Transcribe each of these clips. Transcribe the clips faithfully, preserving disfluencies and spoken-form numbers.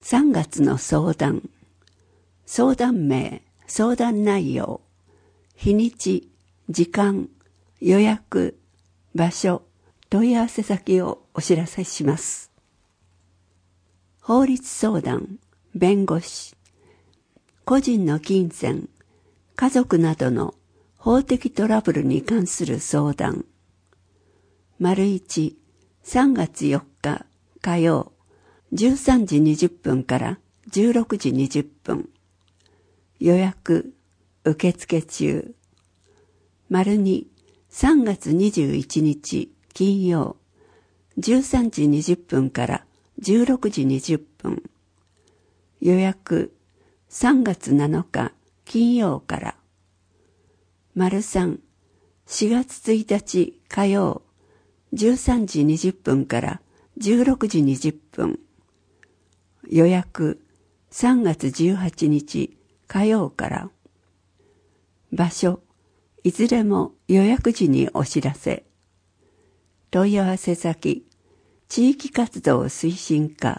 さんがつの相談。相談名、相談内容、日にち、時間、予約、場所、問い合わせ先をお知らせします。法律相談、弁護士、個人の金銭、家族などの法的トラブルに関する相談。丸一、さんがつよっか火曜、じゅうさんじにじゅっぷんからじゅうろくじにじゅっぷん。予約、受付中。丸二、さんがつにじゅういちにち金曜、じゅうさんじにじゅっぷんからじゅうろくじにじゅっぷん。予約、さんがつなのか金曜から。丸三、しがつついたち火曜、じゅうさんじにじゅっぷんからじゅうろくじにじゅっぷん。予約、さんがつじゅうはちにち火曜から。場所、いずれも予約時にお知らせ。問い合わせ先、地域活動推進課。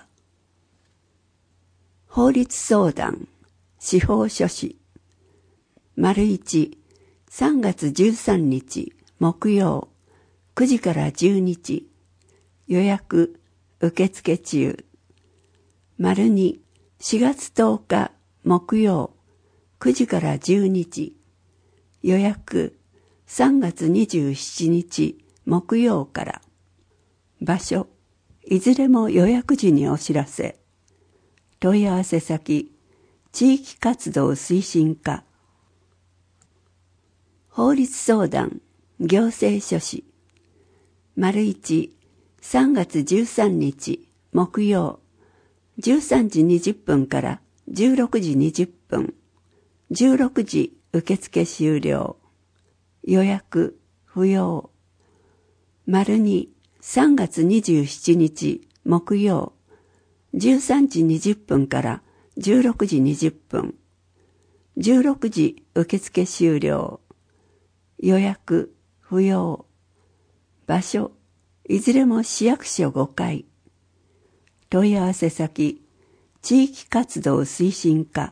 法律相談、司法書士。丸一、さんがつじゅうさんにち木曜、くじからじゅうにじ。予約、受付中。丸二、しがつとおか木曜、くじからじゅうにじ。予約、さんがつにじゅうしちにち木曜から。場所、いずれも予約時にお知らせ。問い合わせ先、地域活動推進課。法律相談、行政書士。丸一、さんがつじゅうさんにち木曜、じゅうさんじにじゅっぷんからじゅうろくじにじゅっぷん。じゅうろくじ受付終了。予約不要。丸二、さんがつにじゅうしちにち木曜、じゅうさんじにじゅっぷんからじゅうろくじにじゅっぷん。じゅうろくじ受付終了。予約不要。場所、いずれも市役所ごかい。問い合わせ先、地域活動推進課。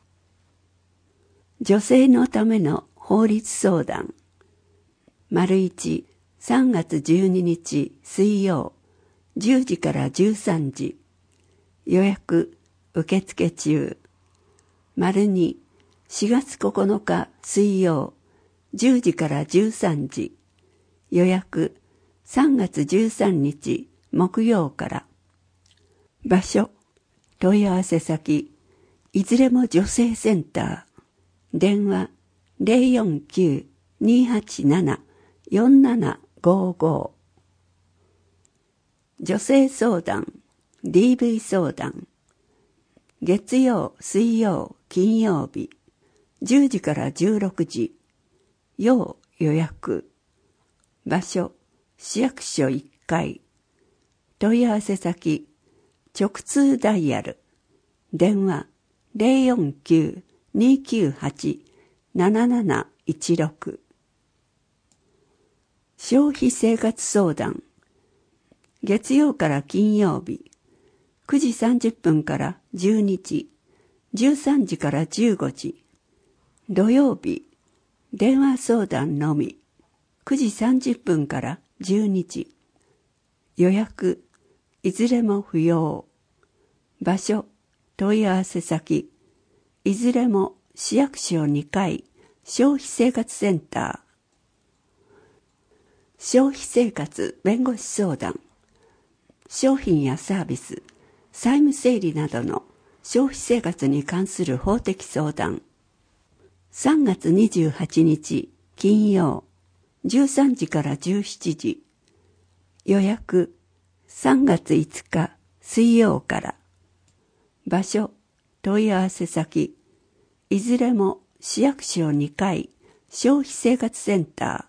女性のための法律相談。丸一、さんがつじゅうににち水曜、じゅうじからじゅうさんじ。予約、受付中。丸二、しがつここのか水曜、じゅうじからじゅうさんじ。予約、さんがつじゅうさんにち木曜から。場所、問い合わせ先、いずれも女性センター。電話、ゼロよんきゅう にーはちなな よんななごご。女性相談、ディーブイ 相談。月曜、水曜、金曜日、じゅうじからじゅうろくじ。要予約。場所、市役所いっかい。問い合わせ先、直通ダイヤル。電話、ゼロよんきゅう にーきゅうはち なななないちろく。消費生活相談。月曜から金曜日、くじさんじゅっぷんからじゅうにじ、じゅうさんじからじゅうごじ。土曜日、電話相談のみ、くじさんじゅっぷんからじゅうにじ。予約、いずれも不要。場所、問い合わせ先、いずれも市役所にかい、消費生活センター。消費生活弁護士相談。商品やサービス、債務整理などの消費生活に関する法的相談。さんがつにじゅうはちにち金曜、じゅうさんじからじゅうしちじ。予約、さんがついつか水曜から。場所、問い合わせ先、いずれも市役所にかい、消費生活センタ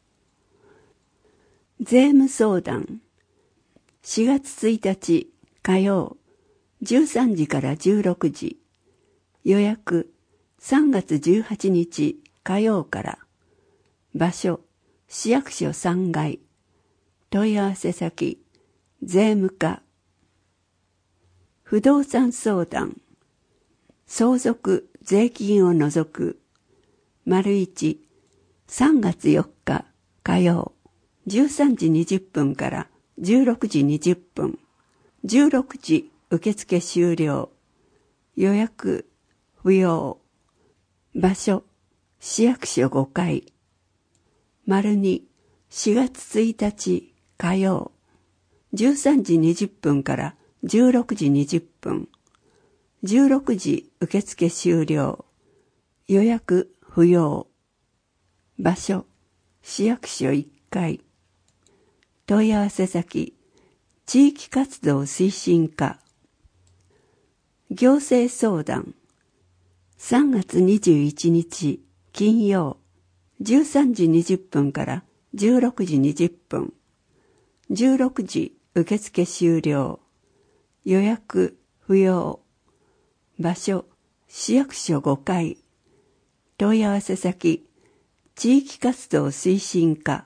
ー。税務相談。しがつついたち火曜、じゅうさんじからじゅうろくじ。予約、さんがつじゅうはちにち火曜から。場所、市役所さんがい。問い合わせ先、税務課。 不動産相談、相続税金を除く、丸一、さんがつよっか火曜、じゅうさんじにじゅっぷんからじゅうろくじにじゅっぷん、じゅうろくじ受付終了、予約不要、場所市役所ごかい、丸に、しがつついたち火曜、じゅうさんじにじゅっぷんからじゅうろくじにじゅっぷん、じゅうろくじ受付終了、予約不要、場所市役所いっかい、問い合わせ先地域活動推進課、行政相談さんがつにじゅういちにち金曜、じゅうさんじにじゅっぷんからじゅうろくじにじゅっぷん、じゅうろくじ受付終了、予約不要、場所市役所ごかい、問い合わせ先地域活動推進課、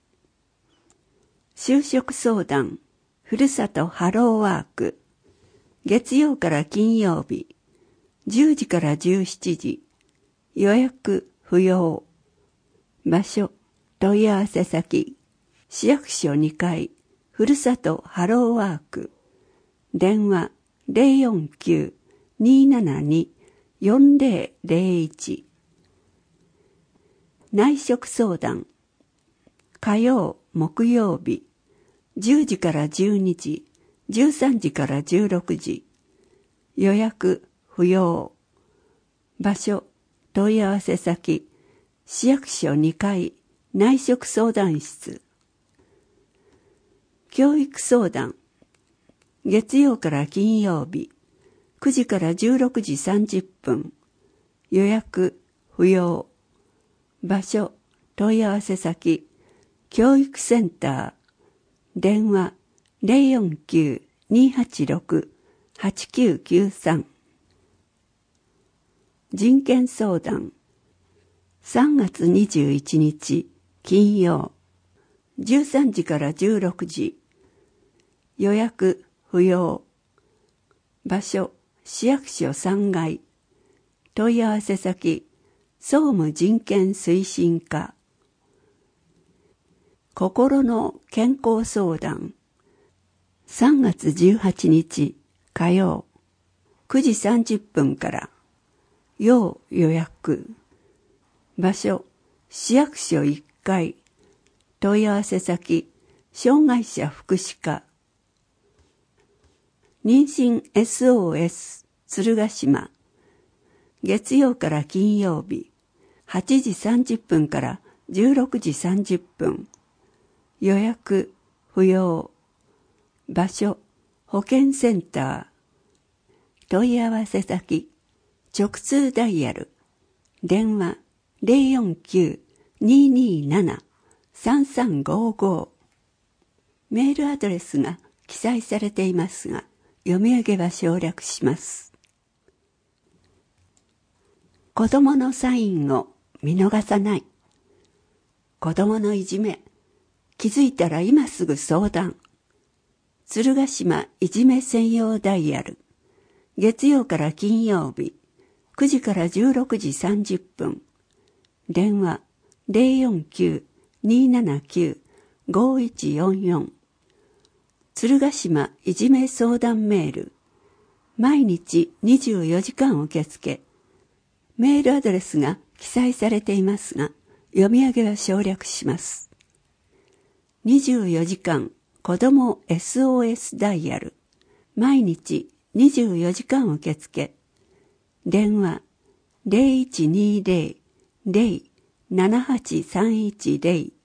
就職相談ふるさとハローワーク、月曜から金曜日じゅうじからじゅうしちじ、予約不要、場所問い合わせ先市役所にかい、ふるさとハローワーク、電話 ゼロよんきゅう にーななに よんゼロゼロいち、内職相談火曜木曜日じゅうじからじゅうにじ、じゅうさんじからじゅうろくじ、予約不要、場所問い合わせ先市役所にかい、内職相談室、教育相談月曜から金曜日くじからじゅうろくじさんじゅっぷん、予約不要、場所問い合わせ先教育センター、電話 ゼロよんきゅう にーはちろく はちきゅうきゅうさん、人権相談さんがつにじゅういちにち金曜、じゅうさんじからじゅうろくじ、予約不要、場所市役所さんがい、問い合わせ先総務人権推進課、心の健康相談さんがつじゅうはちにち火曜、くじさんじゅっぷんから要予約、場所市役所いっかい、問い合わせ先障害者福祉課、妊娠 エスオーエス 鶴ヶ島、月曜から金曜日はちじさんじゅっぷんからじゅうろくじさんじゅっぷん、予約不要、場所保健センター、問い合わせ先直通ダイヤル、電話 ゼロよんきゅう にーにーなな さんさんごご、メールアドレスが記載されていますが、読み上げは省略します。子供のサインを見逃さない。子供のいじめ、気づいたら今すぐ相談。鶴ヶ島いじめ専用ダイヤル、月曜から金曜日くじからじゅうろくじさんじゅっぷん、電話 ゼロよんきゅう にーななきゅう ごいちよんよん、鶴ヶ島いじめ相談メール、毎日にじゅうよじかん受付、メールアドレスが記載されていますが、読み上げは省略します。にじゅうよじかん子ども エスオーエス ダイヤル、毎日にじゅうよじかん受付、電話 ゼロいちにーゼロ ゼロ ななはちさんいちゼロ